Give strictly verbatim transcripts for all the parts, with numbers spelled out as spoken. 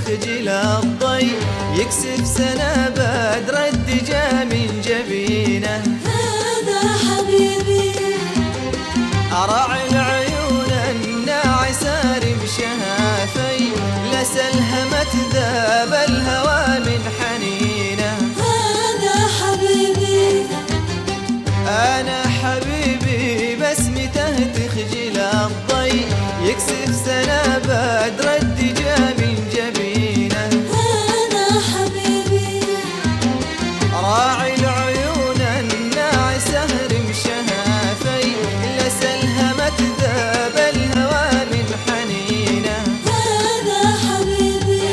تخجل الضي، يكسف سنة بدر الدجى من جبينه. هذا حبيبي أراعي العيون الناعسة بشهافي، لسلهمت ذاب الهوى من حنينه. هذا حبيبي أنا حبيبي بسمته تخجل الضي، يكسف سنة بدر الدجى من جبينه. هذا حبيبي راعي العيون الناعسة رمشها في، لسلهمت ذاب الهوى من حنينه. هذا حبيبي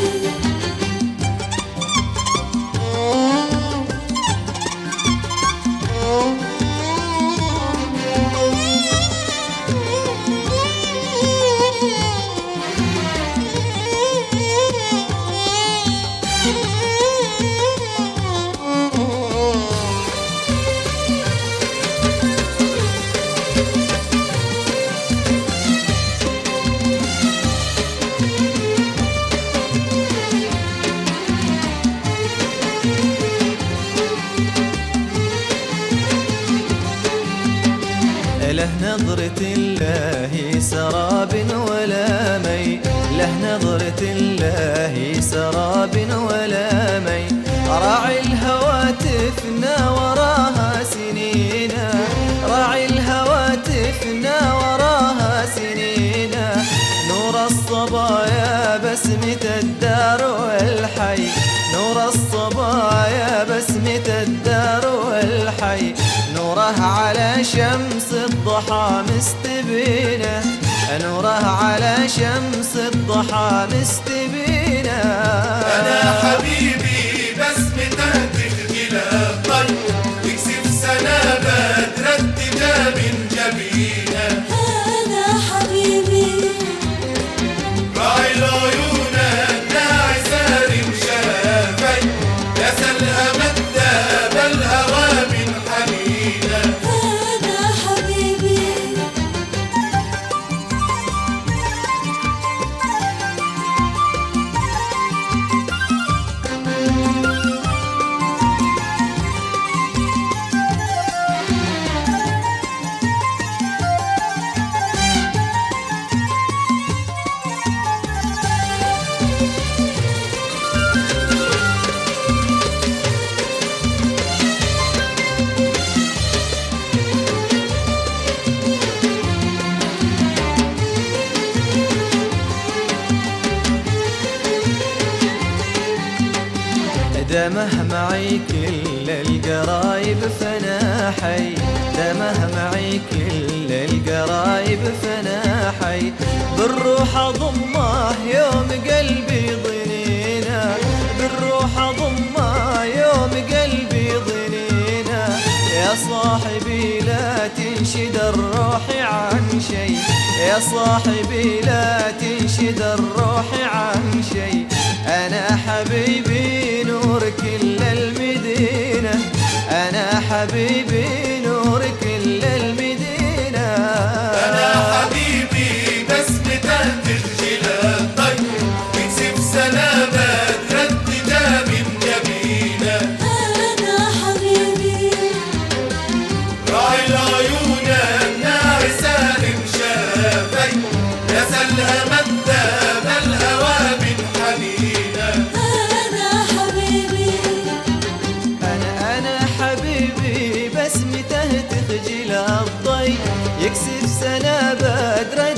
له نظرة الله سراب ولا مي، له نظرة الله سراب ولا مي. راعي الهواتفنا وراها سنينا، راعي الهواتفنا وراها سنينا. نور الصبايا بسمة الدار والحي، نور الصبايا بسمة الدار والحي. نوره على شمس الضحى مستبينه، نوره على شمس الضحى مستبينه. أنا حبيبي بسمته تخجل الضي، يكسف سنة بدر الدجى من جبينه. هذا حبيبي راعي العيون الناعسة رمشها في، لسلهمت ذاب الهوى من حنينه. هذا حبيبي دمه معي كل القرايب فانا حي، دمه معي كل القرايب فانا حي. بالروح اضمه يوم قلبي ضنينا، بالروح اضمه يوم قلبي ضنينا. يا صاحبي لا تنشد الروح عن شي، يا صاحبي لا تنشد الروح عن شي. أنا حبيبي نور كل المدينة، أنا حبيبي نور كل المدينة. أنا حبيبي بسمته تخجل الضي، يكسف سنة بدر الدجى من جبينه. هذا حبيبي راعي العيون الناعسة رمشها في، لسلهمت ذاب الهوى من حنينه. هذا حبيبي أنا أنا حبيبي بسمته تخجل الضي، يكسف سنة بدر